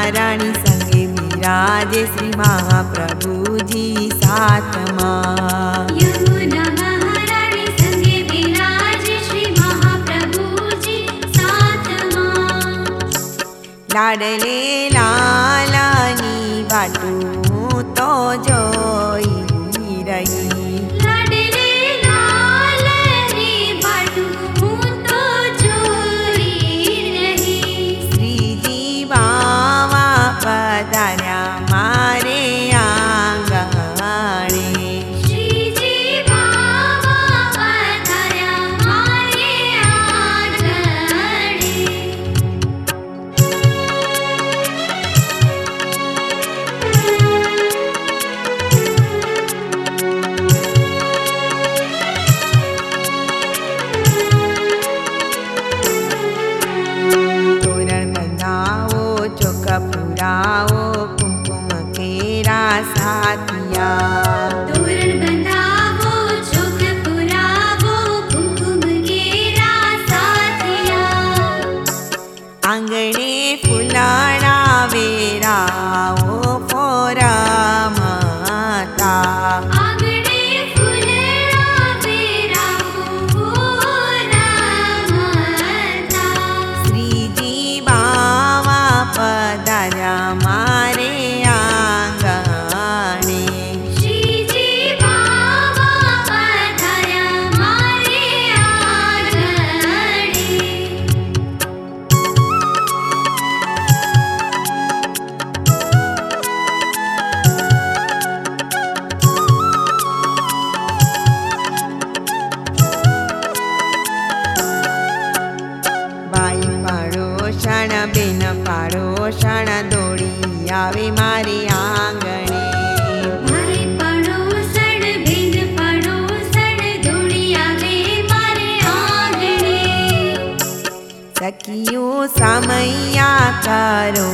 મહારાણી સંગે બિરાજે શ્રી મહાપ્રભુજી સાથમાં. યમુના મહારાણી સંગે બિરાજે શ્રી મહાપ્રભુજી સાથમાં. લાડલે લાલાની વાટું તો જોઈ રહી. લાડલે લાલની વાટું હું તો જોઈ રહી. શ્રીજી બાવા પધાર્યા મારે આંગણે. શ્રીજી બાવા પધાર્યા મારે આંગણે. તોરણ બંધાવો, ચોક પુરાવો, કુમકુમ કેરા સાથિયા. તોરણ બંધાવો, ચોક પુરાવો, કુમકુમ કેરા સાથિયા. આંગણે ફૂલાણા વેરાવો ફોરા માતા. આંગણે ફૂલડા વેરાવો ફોરા માતા. શ્રીજી બાવા પધાર્યા મારે આંગણે. શ્રીજી બાવા પધાર્યા મારે આંગણે. ભાઈ પાડોશણ બેન પાડોશણ દોડી આવે મારી આંગણે. ભાઈ પડોસણ બેન પડોસણ દોડી આવે મારે આંગણે. સખીઓ સમૈયા કરો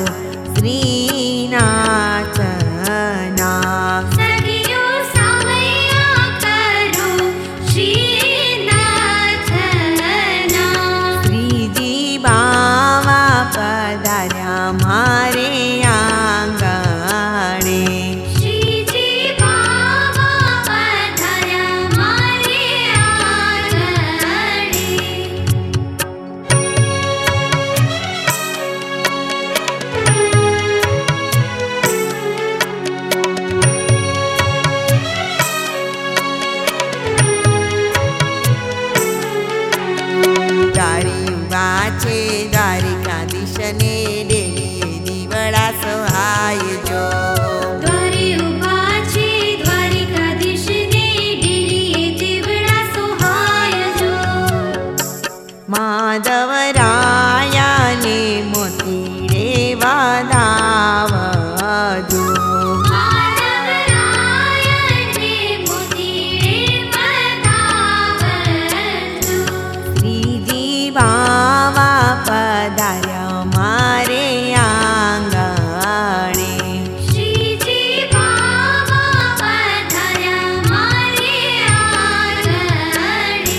શ્રીનાથના. સખીઓ સામૈયા કરો શ્રીનાથના. શ્રીજી બાવા પધાર્યા મારે આંગણે. શ્રીજી બાવા પધાર્યા મારે આંગણે. દ્વારિકા છે દ્વારિકાધીશને ડેલીએ દીવડા સહાય જો. દ્વારે ઊભા છે દ્વારિકાધીશને ડેલીએ દીવડા સોહાય જો. માધવરાયાને મોતીડે વધાવજો. માધવરાયને મોતીડે વધાવજો. શ્રીજી બાવા પધાર્યા મારે આંગણે. શ્રીજી બાવા પધાર્યા મારે આંગણે.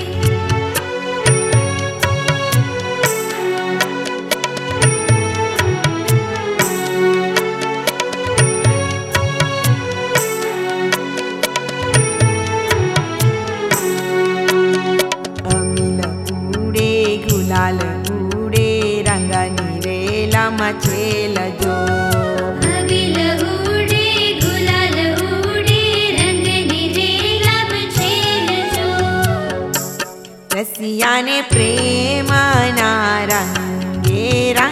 અમીલ ઉડે ગુલાલ ઉડે રંગની રેલામાં છેલ જો. અબિલ ઉડે ગુલાલ ઉડે રંગની રેલામાં છેલ જો. રસિયાને પ્રેમના રંગે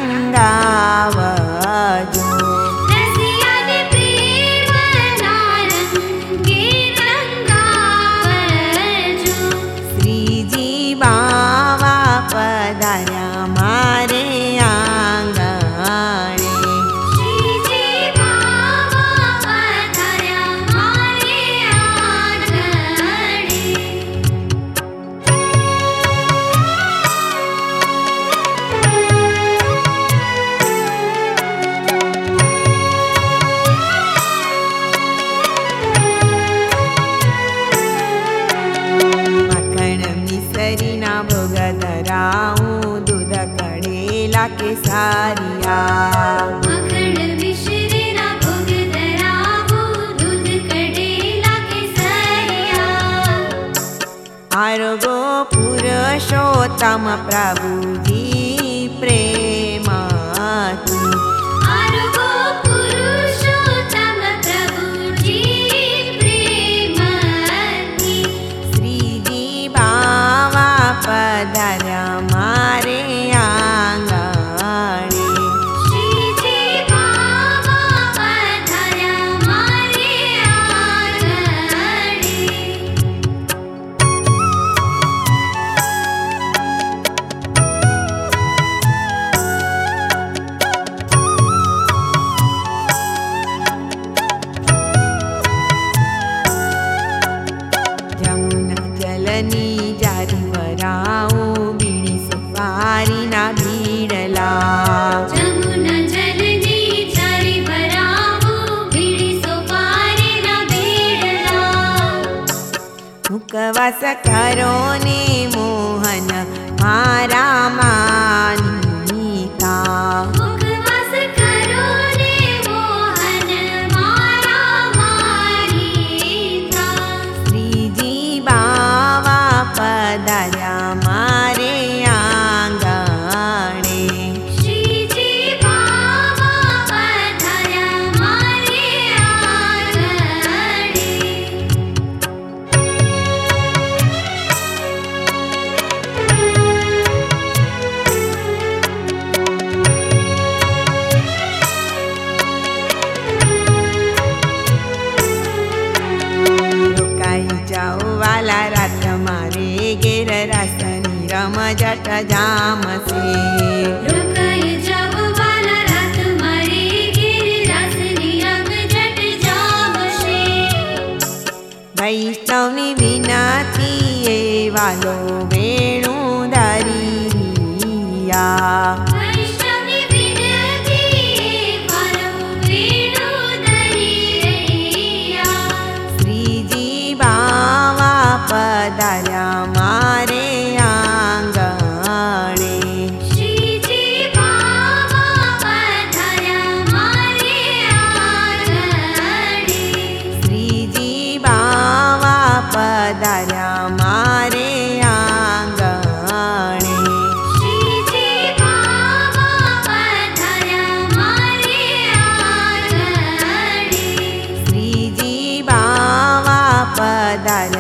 રંગાવજો. રસિયાને પ્રેમના રંગે રંગાવજો. શ્રીજી બાવા પધાર્યા મારે આંગણે. શ્રીજી બાવા પધાર્યા મારે આંગણે. પધાર્યા. માખણ મિશ્રીના ભોગ ધરાવું, દૂધ કઢેલા કેસરિયા. આરોગો પુરુષોત્તમ પ્રભુજી પ્રેમથી. આરોગો પુરુષોત્તમ પ્રભુજી પ્રેમથી. શ્રીજી બાવા પધાર્યા મારે આંગણે. શ્રીજી બાવા પધાર્યા મારે આંગણે. જમુના જલની જારી વરાવું, બીડી સુપારીના બીડલા. જમુના જલની ચારી ભરાવું, બીડી સોપારીના બેડલા. મુકવાસ કરો ને મોહન મારા માનીતા. મુખવાસ કરો ને મોહન મારા માનીતા. શ્રીજી બાવા પધાર્યા મારે આંગણે. શ્રીજી બાવા પધાર્યા મારે આંગણે. રોકાઈ જાઓ વાલા રાત મારે ઘેર, રાસની રમઝટ જામશે. રોકાઈ જાવ વાલા રાત મારી ઘેર, રાસની રમઝટ જામશે. વૈષ્ણવની વિનાથી એ વાલો વેણું ધરિયા. વૈષ્ણવની વિનતી વાલો વેણું ધરી રહ્યા. શ્રીજી બાવા પધાર્યા મારે આંગણે. શ્રીજી બાવા પધાર્યા મારે આંગણે. શ્રીજી બાવા પધાર્યા મારે આંગણે. શ્રીજી બાવા પધાર્યા મારે આંગણે. શ્રીજી બાવા પધાર્યા